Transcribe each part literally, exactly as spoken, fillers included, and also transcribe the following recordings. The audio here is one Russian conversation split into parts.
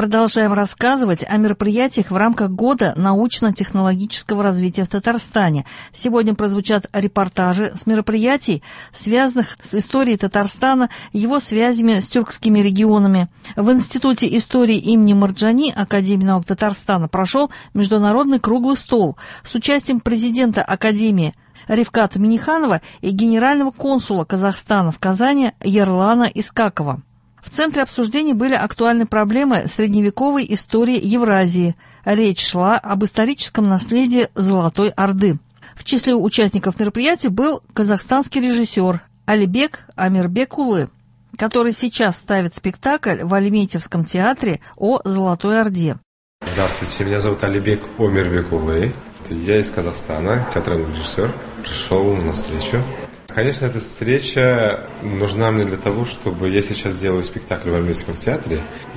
Продолжаем рассказывать о мероприятиях в рамках Года научно-технологического развития в Татарстане. Сегодня прозвучат репортажи с мероприятий, связанных с историей Татарстана, его связями с тюркскими регионами. В Институте истории имени Марджани Академии наук Татарстана прошел международный круглый стол с участием президента Академии Рифката Миниханова и генерального консула Казахстана в Казани Ерлана Искакова. В центре обсуждений были актуальны проблемы средневековой истории Евразии. Речь шла об историческом наследии Золотой Орды. В числе участников мероприятия был казахстанский режиссер Алибек Амирбекулы, который сейчас ставит спектакль в Альметьевском театре о Золотой Орде. Здравствуйте, меня зовут Алибек Амирбекулы. Я из Казахстана, театральный режиссер. Пришел на встречу. Конечно, эта встреча нужна мне для того, чтобы я сейчас делаю спектакль в Альметьевском театре,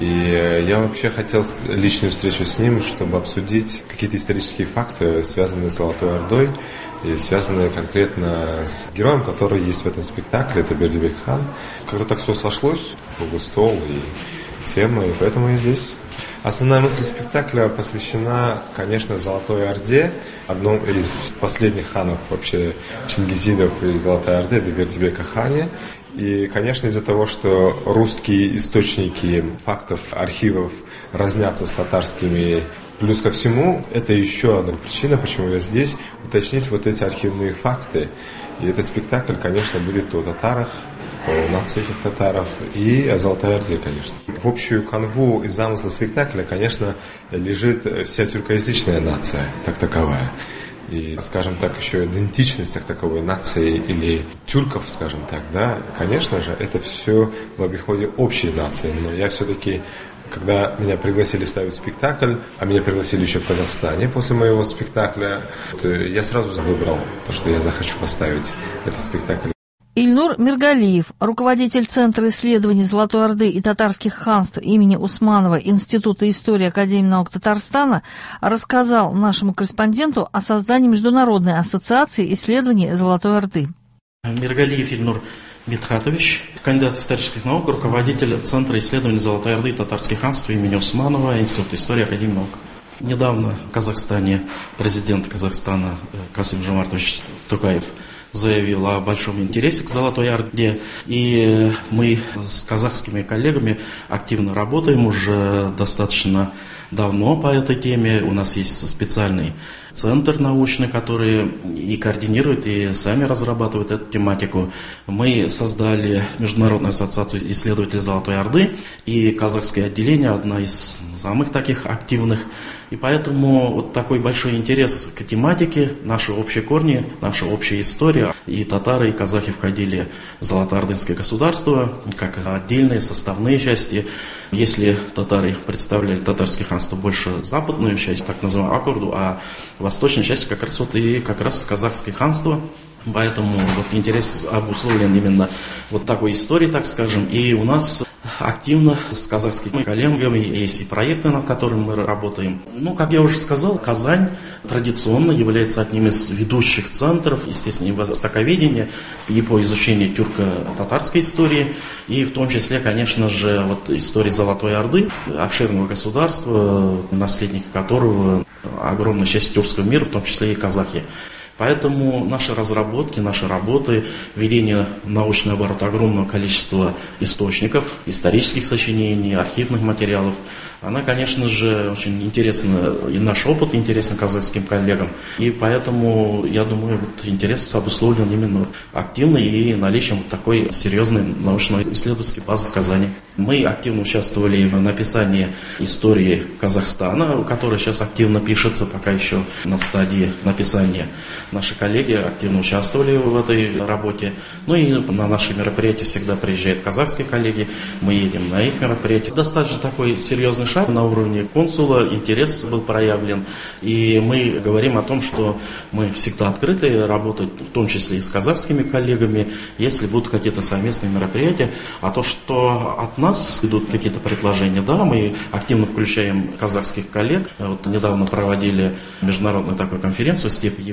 и я вообще хотел личную встречу с ним, чтобы обсудить какие-то исторические факты, связанные с Золотой Ордой, и связанные конкретно с героем, который есть в этом спектакле, это Бердибек хан. Как-то так все сошлось, круглый стол и тема, и поэтому я здесь. Основная мысль спектакля посвящена, конечно, Золотой Орде, одному из последних ханов вообще чингизидов и Золотой Орды, это Бердибека хане. И, конечно, из-за того, что русские источники фактов, архивов разнятся с татарскими, плюс ко всему, это еще одна причина, почему я здесь, уточнить вот эти архивные факты. И этот спектакль, конечно, будет о татарах, о нациях татаров и о Золотой Орде, конечно. В общую канву и замысла спектакля, конечно, лежит вся тюркоязычная нация, как таковая. И, скажем так, еще идентичность так таковой нации или тюрков, скажем так, да, конечно же, это все в обиходе общей нации. Но я все-таки, когда меня пригласили ставить спектакль, а меня пригласили еще в Казахстане после моего спектакля, то я сразу выбрал то, что я захочу поставить этот спектакль. Ильнур Миргалиев, руководитель Центра исследований Золотой Орды и татарских ханств имени Усманова Института истории Академии наук Татарстана, рассказал нашему корреспонденту о создании Международной ассоциации исследований Золотой Орды. Миргалиев Ильнур Мидхатович, кандидат исторических наук, руководитель Центра исследований Золотой Орды и татарских ханств имени Усманова Института истории Академии наук. Недавно в Казахстане президент Казахстана Касым-Жомартович Токаев заявил о большом интересе к Золотой Орде, и мы с казахскими коллегами активно работаем уже достаточно давно по этой теме. У нас есть специальный центр научный, который и координирует, и сами разрабатывает эту тематику. Мы создали Международную ассоциацию исследователей Золотой Орды, и казахское отделение одна из самых таких активных. И поэтому вот такой большой интерес к тематике, наши общие корни, наша общая история. И татары, и казахи входили в Золотоордынское государство, как отдельные составные части. Если татары представляли татарское ханство больше западную часть, так называемую Акорду, а восточная часть как раз вот и как раз казахское ханство. Поэтому вот интерес обусловлен именно вот такой историей, так скажем. И у нас активно с казахскими коллегами есть и проекты, над которыми мы работаем. Ну, как я уже сказал, Казань традиционно является одним из ведущих центров, естественно, и востоковедения, и по изучению тюрко-татарской истории, и в том числе, конечно же, вот истории Золотой Орды, обширного государства, наследники которого огромная часть тюркского мира, в том числе и казахи. Поэтому наши разработки, наши работы, введение в научный оборот огромного количества источников, исторических сочинений, архивных материалов, она, конечно же, очень интересна, и наш опыт интересен казахским коллегам. И поэтому, я думаю, вот интерес обусловлен именно активно и наличием вот такой серьезной научно-исследовательской базы в Казани. Мы активно участвовали в написании истории Казахстана, которая сейчас активно пишется, пока еще на стадии написания. Наши коллеги активно участвовали в этой работе. Ну и на наши мероприятия всегда приезжают казахские коллеги, мы едем на их мероприятия. Достаточно такой серьезный шаг на уровне консула, интерес был проявлен. И мы говорим о том, что мы всегда открыты работать, в том числе и с казахскими коллегами, если будут какие-то совместные мероприятия. А то, что от нас идут какие-то предложения, да, мы активно включаем казахских коллег. Вот недавно проводили международную такую конференцию «Степь Евразии»,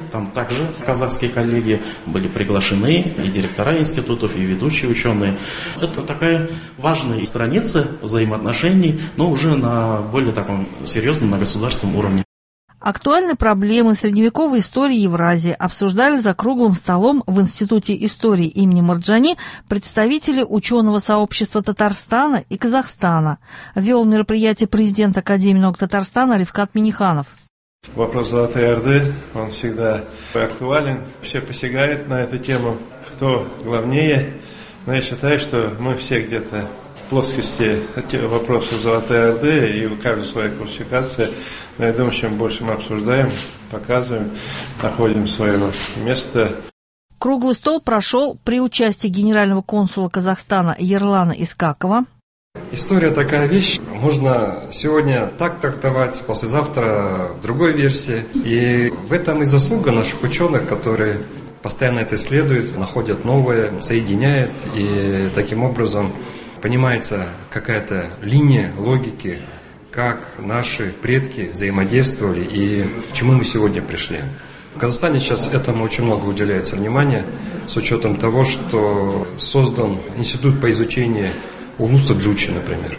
там также казахские коллеги были приглашены, и директора институтов, и ведущие ученые. Это такая важная страница взаимоотношений, но уже на более таком серьезном, на государственном уровне. Актуальные проблемы средневековой истории Евразии обсуждали за круглым столом в Институте истории имени Марджани представители ученого сообщества Татарстана и Казахстана. Вел мероприятие президент Академии наук Татарстана Рифкат Миниханов. Вопрос Золотой Орды, он всегда актуален, все посягают на эту тему, кто главнее. Но я считаю, что мы все где-то в плоскости вопросов Золотой Орды, и у каждого своя классификация. Но я думаю, чем больше мы обсуждаем, показываем, находим свое место. Круглый стол прошел при участии генерального консула Казахстана Ерлана Искакова. История такая вещь, можно сегодня так трактовать, послезавтра в другой версии. И в этом и заслуга наших ученых, которые постоянно это исследуют, находят новое, соединяют, и таким образом понимается какая-то линия логики, как наши предки взаимодействовали и к чему мы сегодня пришли. В Казахстане сейчас этому очень много уделяется внимания, с учетом того, что создан институт по изучению Улуса Джучи, например.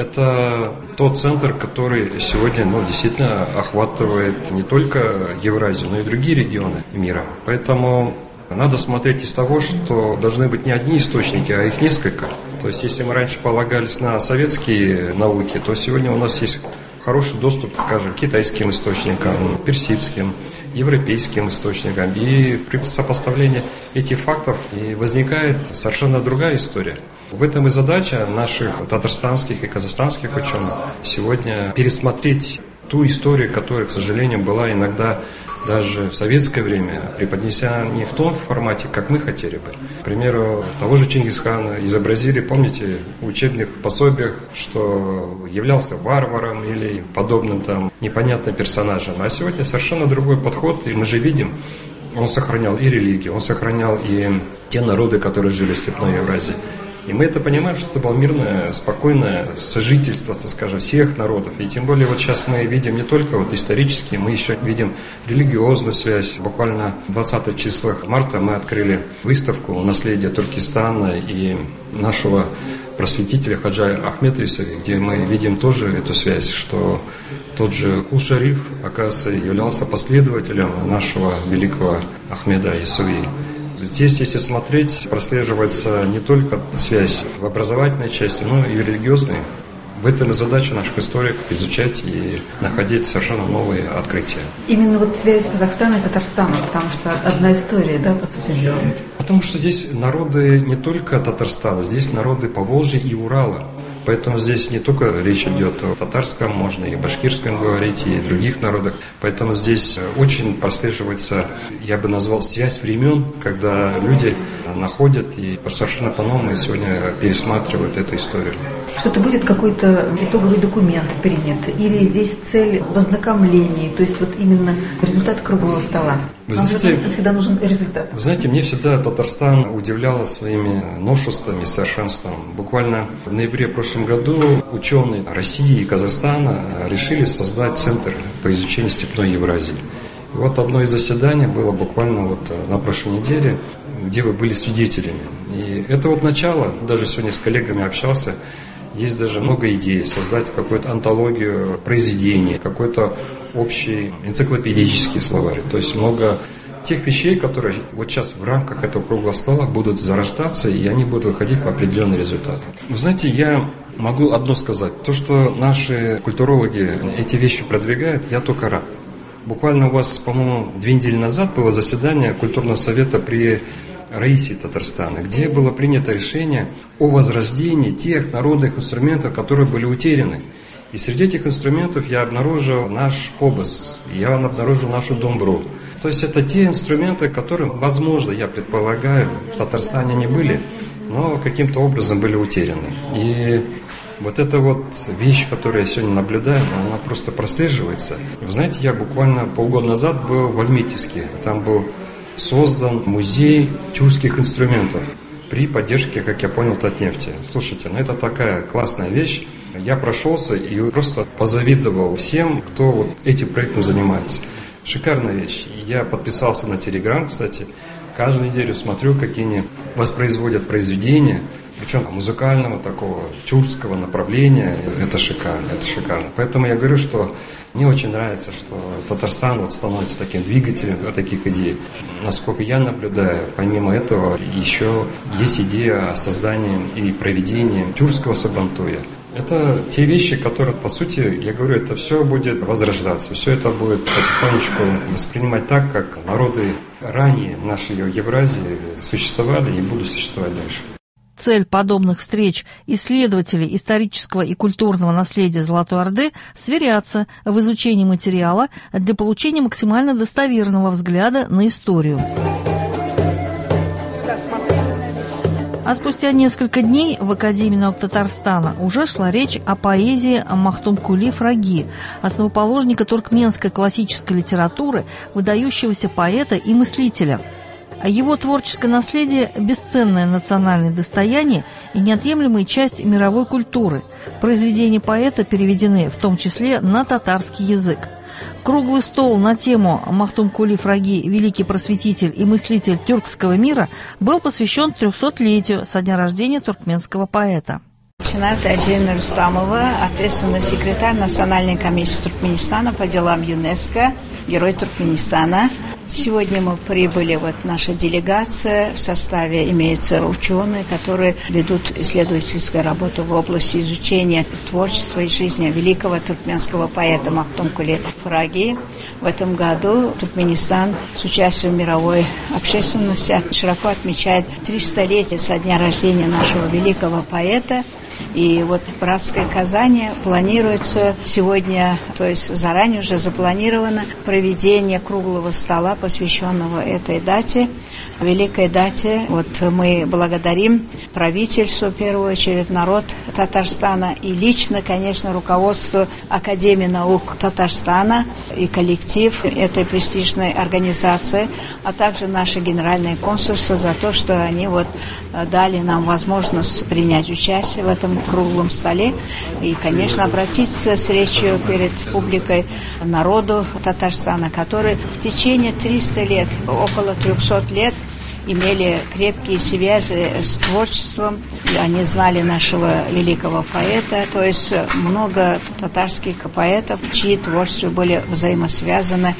Это тот центр, который сегодня ну, действительно охватывает не только Евразию, но и другие регионы мира. Поэтому надо смотреть из того, что должны быть не одни источники, а их несколько. То есть, если мы раньше полагались на советские науки, то сегодня у нас есть хороший доступ, скажем, к китайским источникам, персидским, европейским источникам. И при сопоставлении этих фактов и возникает совершенно другая история. В этом и задача наших татарстанских и казахстанских ученых сегодня пересмотреть ту историю, которая, к сожалению, была иногда даже в советское время преподнесена не в том формате, как мы хотели бы. К примеру, того же Чингисхана изобразили, помните, в учебных пособиях, что являлся варваром или подобным там непонятным персонажем. А сегодня совершенно другой подход, и мы же видим, он сохранял и религию, он сохранял и те народы, которые жили в степной Евразии. И мы это понимаем, что это было мирное, спокойное сожительство, так скажем, всех народов. И тем более вот сейчас мы видим не только вот исторически, мы еще видим религиозную связь. Буквально в двадцатых числах марта мы открыли выставку «Наследие Туркестана» и нашего просветителя Хаджа Ахмед Исави, где мы видим тоже эту связь, что тот же Кул-Шариф, оказывается, являлся последователем нашего великого Ахмеда Исави. Здесь, если смотреть, прослеживается не только связь в образовательной части, но и в религиозной. В этом и задача наших историков изучать и находить совершенно новые открытия. Именно вот связь Казахстана и Татарстана, потому что одна история, да, по сути дела. Потому что здесь народы не только Татарстана, здесь народы Поволжья и Урала. Поэтому здесь не только речь идет о татарском, можно и башкирском говорить, и других народах. Поэтому здесь очень прослеживается, я бы назвал, связь времен, когда люди находят и совершенно по-новому сегодня пересматривают эту историю. Что-то будет какой-то итоговый документ принят? Или здесь цель в ознакомлении, то есть вот именно результат круглого стола? Вы Нам знаете, же всегда нужен результат. Вы знаете, мне всегда Татарстан удивлял своими новшествами, совершенством. Буквально в ноябре прошлом году ученые России и Казахстана решили создать центр по изучению степной Евразии. И вот одно из заседаний было буквально вот на прошлой неделе, где вы были свидетелями. И это вот начало, даже сегодня с коллегами общался, есть даже много идей создать какую-то антологию произведений, какой-то общий энциклопедический словарь. То есть много тех вещей, которые вот сейчас в рамках этого круглого стола будут зарождаться, и они будут выходить в определенный результат. Вы знаете, я могу одно сказать. То, что наши культурологи эти вещи продвигают, я только рад. Буквально у вас, по-моему, две недели назад было заседание культурного совета при Раисе Татарстана, где было принято решение о возрождении тех народных инструментов, которые были утеряны. И среди этих инструментов я обнаружил наш кобас, я обнаружил нашу домбру. То есть это те инструменты, которые, возможно, я предполагаю, в Татарстане не были, но каким-то образом были утеряны. И вот эта вот вещь, которую я сегодня наблюдаю, она просто прослеживается. Вы знаете, я буквально полгода назад был в Альметьевске, там был создан музей тюркских инструментов при поддержке, как я понял, Татнефти. Слушайте, ну это такая классная вещь. Я прошелся и просто позавидовал всем, кто вот этим проектом занимается. Шикарная вещь. Я подписался на Телеграм, кстати. Каждую неделю смотрю, какие они воспроизводят произведения, причем музыкального такого тюркского направления. Это шикарно, это шикарно. Поэтому я говорю, что мне очень нравится, что Татарстан вот становится таким двигателем таких идей. Насколько я наблюдаю, помимо этого еще есть идея о создании и проведении тюркского сабантуя. Это те вещи, которые, по сути, я говорю, это все будет возрождаться, все это будет потихонечку воспринимать так, как народы ранее нашей Евразии существовали и будут существовать дальше. Цель подобных встреч исследователей исторического и культурного наследия Золотой Орды – сверяться в изучении материала для получения максимально достоверного взгляда на историю. А спустя несколько дней в Академии наук Татарстана уже шла речь о поэзии Махтумкули Фраги, основоположника туркменской классической литературы, выдающегося поэта и мыслителя. Его творческое наследие – бесценное национальное достояние и неотъемлемая часть мировой культуры. Произведения поэта переведены в том числе на татарский язык. Круглый стол на тему «Махтумкули Фраги. Великий просветитель и мыслитель тюркского мира» был посвящен трехсотлетию со дня рождения туркменского поэта. Чинарта Аджина Рустамова, ответственный секретарь Национальной комиссии Туркменистана по делам ЮНЕСКО, герой Туркменистана. Сегодня мы прибыли, вот наша делегация, в составе имеются ученые, которые ведут исследовательскую работу в области изучения творчества и жизни великого туркменского поэта Махтумкули Фраги. В этом году Туркменистан с участием мировой общественности широко отмечает тристолетие со дня рождения нашего великого поэта. И вот в братской Казани планируется сегодня, то есть заранее уже запланировано проведение круглого стола, посвященного этой дате, великой дате. Вот мы благодарим правительство, в первую очередь народ Татарстана и лично, конечно, руководство Академии наук Татарстана и коллектив этой престижной организации, а также наше генеральное консульство за то, что они вот дали нам возможность принять участие в этом круглом столе и, конечно, обратиться с речью перед публикой народу Татарстана, который в течение трёхсот лет, около трехсот лет имели крепкие связи с творчеством. Они знали нашего великого поэта, то есть много татарских поэтов, чьи творчества были взаимосвязаны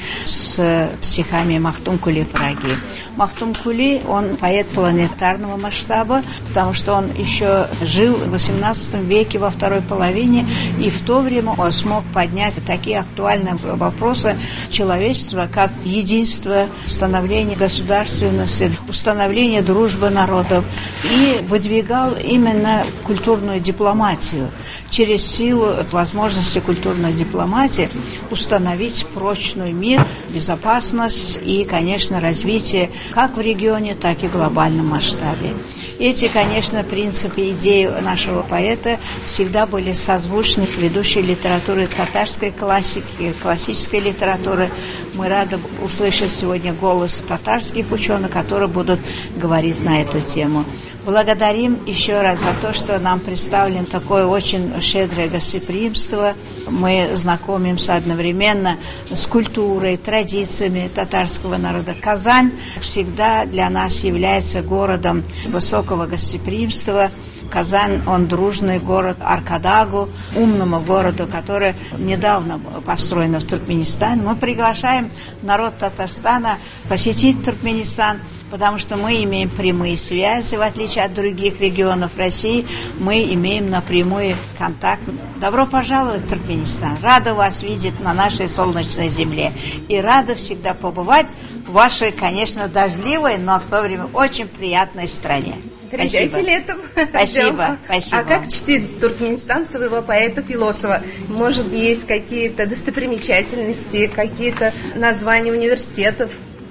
с стихами Махтумкули Фраги. Махтумкули, он поэт планетарного масштаба, потому что он еще жил в восемнадцатом веке во второй половине, и в то время он смог поднять такие актуальные вопросы человечества, как единство, становление государственности, установление дружбы народов, и выдвигал именно культурную дипломатию. Через силу возможности культурной дипломатии установить прочный мир, безопасность и, конечно, развитие как в регионе, так и в глобальном масштабе. Эти, конечно, принципы, идеи нашего поэта всегда были созвучны ведущей литературы татарской классики, классической литературы. Мы рады услышать сегодня голос татарских ученых, которые будут говорить на эту тему. Благодарим еще раз за то, что нам представлено такое очень щедрое гостеприимство. Мы знакомимся одновременно с культурой, традициями татарского народа. Казань всегда для нас является городом высокого гостеприимства. Казань, он дружный город Аркадагу, умному городу, который недавно построен в Туркменистане. Мы приглашаем народ Татарстана посетить Туркменистан, потому что мы имеем прямые связи, в отличие от других регионов России, мы имеем напрямую контакт. Добро пожаловать в Туркменистан. Рада вас видеть на нашей солнечной земле. И рада всегда побывать в вашей, конечно, дождливой, но в то время очень приятной стране. Приезжайте летом. Спасибо, спасибо. А как чтит Туркменистан своего поэта-философа? Может, есть какие-то достопримечательности, какие-то названия университетов?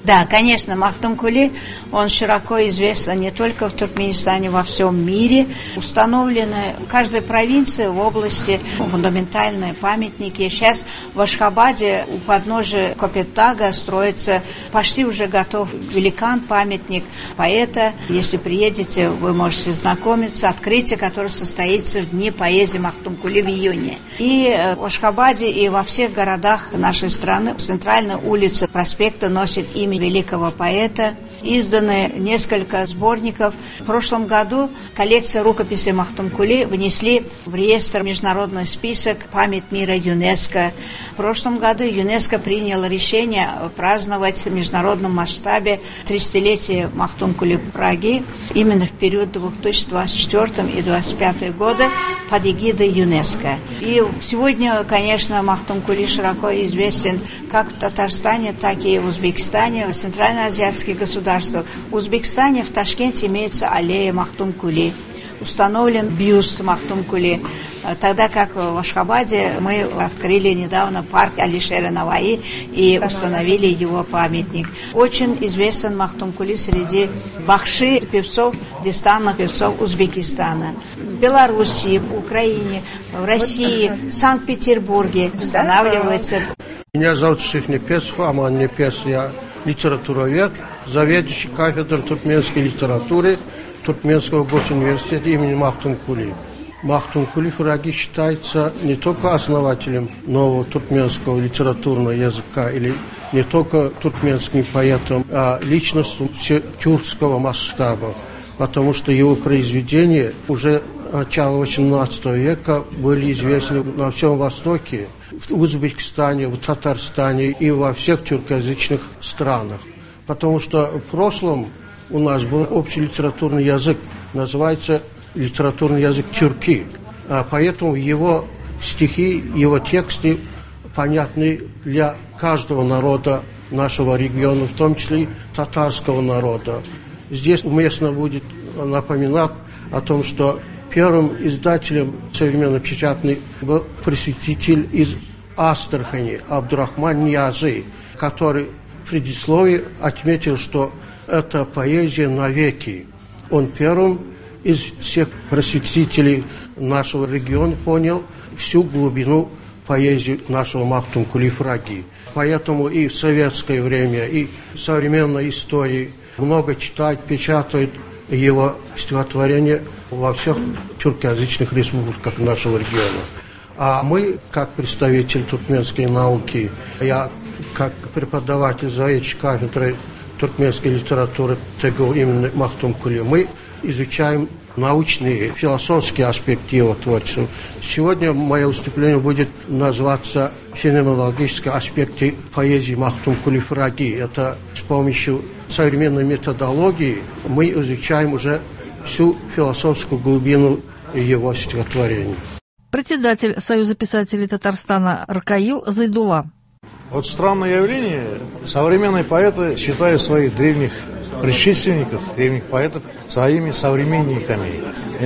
Да, конечно, Махтумкули, он широко известен не только в Туркменистане, во всем мире. Установлены в каждой провинции в области фундаментальные памятники. Сейчас в Ашхабаде у подножия Копеттага строится почти уже готов великан-памятник поэта. Если приедете, вы можете знакомиться. Открытие, которое состоится в Дни поэзии Махтумкули в июне. И в Ашхабаде, и во всех городах нашей страны центральная улица проспекта носит имя великого поэта. Изданы несколько сборников. В прошлом году коллекция рукописей Махтумкули внесли в реестр международный список «Память мира ЮНЕСКО». В прошлом году ЮНЕСКО приняло решение праздновать в международном масштабе тридцатилетие Махтумкули Праги именно в период две тысячи двадцать четвёртый и две тысячи двадцать пятый года под эгидой ЮНЕСКО. И сегодня, конечно, Махтумкули широко известен как в Татарстане, так и в Узбекистане, в центральноазиатских государствах. В Узбекистане, в Ташкенте имеется аллея Махтумкули. Установлен бюст Махтумкули. Тогда как в Ашхабаде мы открыли недавно парк Алишера Наваи и установили его памятник. Очень известен Махтумкули среди бахши певцов, дистанных певцов Узбекистана. В Беларуси, в Украине, в России, в Санкт-Петербурге устанавливается. Меня зовут Шейх Непесов, Аман Непес, я литературовед, заведующий кафедрой туркменской литературы Туркменского госуниверситета имени Махтумкули. Махтумкули Фраги считается не только основателем нового туркменского литературного языка или не только туркменским поэтом, а личностью тюркского масштаба, потому что его произведения уже начала восемнадцатого века были известны на всем Востоке, в Узбекистане, в Татарстане и во всех тюркоязычных странах. Потому что в прошлом у нас был общий литературный язык, называется литературный язык тюрки. А поэтому его стихи, его тексты понятны для каждого народа нашего региона, в том числе и татарского народа. Здесь уместно будет напоминать о том, что первым издателем современной печатной был просветитель из Астрахани Абдурахман Ниязы, который в предисловии отметил, что это поэзия навеки. Он первым из всех просветителей нашего региона понял всю глубину поэзии нашего Махтумкули Фраги. Поэтому и в советское время, и в современной истории много читают, печатают его стихотворения во всех тюркоязычных республиках нашего региона. А мы, как представитель туркменской науки, я как преподаватель, заведующий кафедрой туркменской литературы ТГУ имени Махтумкули, мы изучаем научные, философские аспекты его творчества. Сегодня мое выступление будет называться «Феноменологические аспекты поэзии Махтумкули Фраги». Это с помощью современной методологии мы изучаем уже всю философскую глубину его стихотворений. Председатель Союза писателей Татарстана Ракаил Зайдулла. Вот странное явление. Современные поэты считают своих древних предшественников, древних поэтов, своими современниками.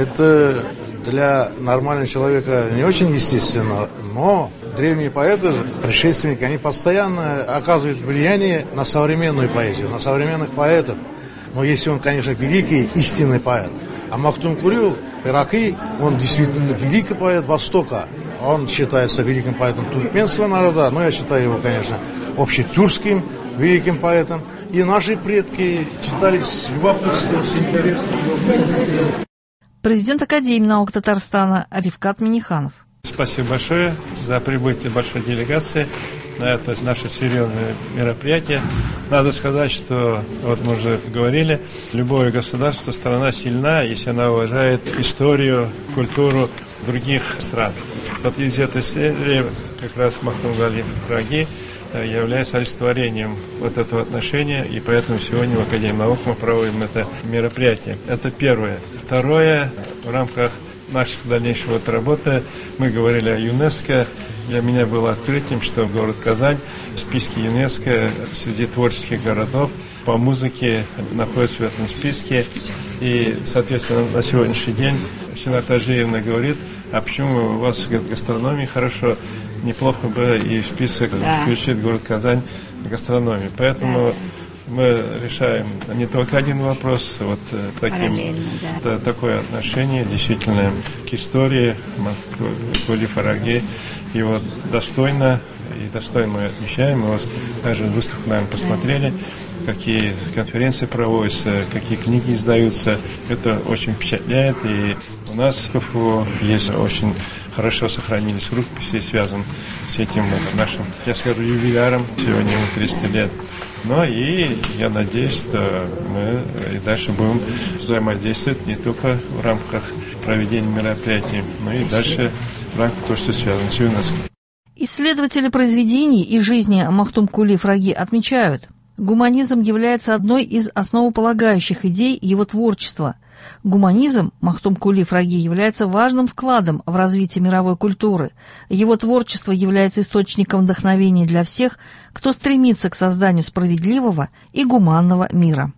Это для нормального человека не очень естественно, но древние поэты, предшественники, они постоянно оказывают влияние на современную поэзию, на современных поэтов. Но если он, конечно, великий, истинный поэт. А Махтумкули Раки, он действительно великий поэт Востока. Он считается великим поэтом туркменского народа, но я считаю его, конечно, общетюркским великим поэтом. И наши предки читали с любопытством, с интересом. Президент Академии наук Татарстана Рифкат Миниханов. Спасибо большое за прибытие большой делегации на это наше серьезное мероприятие. Надо сказать, что, вот мы уже говорили, любое государство, страна сильна, если она уважает историю, культуру других стран. Вот из этой серии как раз Махтумкули Фраги является олицетворением вот этого отношения, и поэтому сегодня в Академии наук мы проводим это мероприятие. Это первое. Второе, в рамках нашей дальнейшей вот работы мы говорили о ЮНЕСКО. Для меня было открытием, что город Казань в списке ЮНЕСКО среди творческих городов по музыке находится в этом списке. И, соответственно, на сегодняшний день Синат Тажиевна говорит, а почему у вас гастрономия хорошо, неплохо бы и в список да. включить город Казань гастрономии. Поэтому мы решаем не только один вопрос, вот таким, да. такое отношение действительно к истории Кули Фараги. И вот достойно, и достойно мы отмечаем. Мы вас также в выставку, наверное, посмотрели, какие конференции проводятся, какие книги издаются. Это очень впечатляет. И у нас в КФУ есть очень хорошо сохранились рукописи, связанные с этим вот, нашим, я скажу, юбиляром. Сегодня ему триста лет. Ну и я надеюсь, что мы и дальше будем взаимодействовать не только в рамках проведения мероприятий, но и дальше в рамках того, что связано с ЮНЕСКО. Исследователи произведений и жизни Махтум Кули Фраги отмечают, гуманизм является одной из основополагающих идей его творчества. Гуманизм Махтум Кули Фраги является важным вкладом в развитие мировой культуры. Его творчество является источником вдохновения для всех, кто стремится к созданию справедливого и гуманного мира.